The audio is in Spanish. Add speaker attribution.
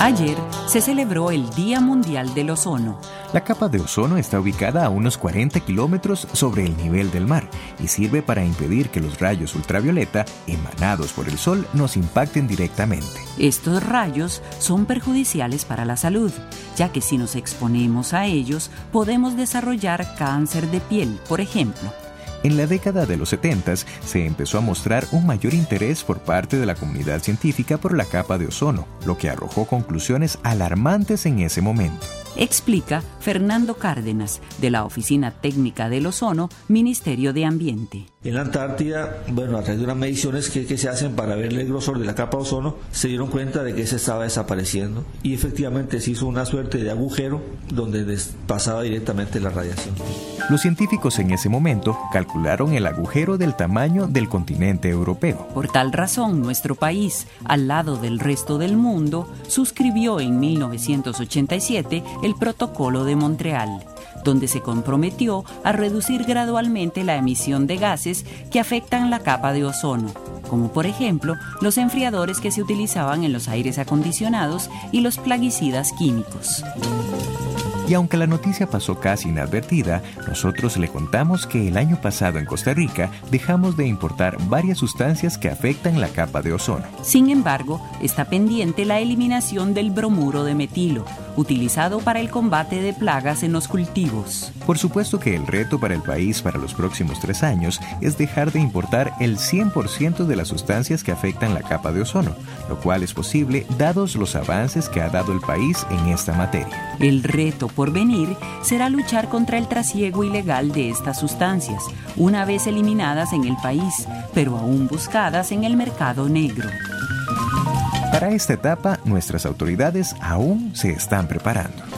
Speaker 1: Ayer se celebró el Día Mundial del Ozono.
Speaker 2: La capa de ozono está ubicada a unos 40 kilómetros sobre el nivel del mar y sirve para impedir que los rayos ultravioleta emanados por el sol nos impacten directamente.
Speaker 1: Estos rayos son perjudiciales para la salud, ya que si nos exponemos a ellos podemos desarrollar cáncer de piel, por ejemplo.
Speaker 2: En la década de los 70 se empezó a mostrar un mayor interés por parte de la comunidad científica por la capa de ozono, lo que arrojó conclusiones alarmantes en ese momento.
Speaker 1: Explica Fernando Cárdenas, de la Oficina Técnica del Ozono, Ministerio de Ambiente.
Speaker 3: En la Antártida, a través de unas mediciones que se hacen para ver el grosor de la capa de ozono, se dieron cuenta de que se estaba desapareciendo y efectivamente se hizo una suerte de agujero donde pasaba directamente la radiación.
Speaker 2: Los científicos en ese momento calcularon el agujero del tamaño del continente europeo.
Speaker 1: Por tal razón, nuestro país, al lado del resto del mundo, suscribió en 1987 el Protocolo de Montreal, donde se comprometió a reducir gradualmente la emisión de gases que afectan la capa de ozono, como por ejemplo los enfriadores que se utilizaban en los aires acondicionados y los plaguicidas químicos.
Speaker 2: Y aunque la noticia pasó casi inadvertida, nosotros le contamos que el año pasado en Costa Rica dejamos de importar varias sustancias que afectan la capa de ozono.
Speaker 1: Sin embargo, está pendiente la eliminación del bromuro de metilo, utilizado para el combate de plagas en los cultivos.
Speaker 2: Por supuesto que el reto para el país para los próximos 3 años es dejar de importar el 100% de las sustancias que afectan la capa de ozono, lo cual es posible dados los avances que ha dado el país en esta materia.
Speaker 1: El reto por venir será luchar contra el trasiego ilegal de estas sustancias, una vez eliminadas en el país, pero aún buscadas en el mercado negro.
Speaker 2: Para esta etapa, nuestras autoridades aún se están preparando.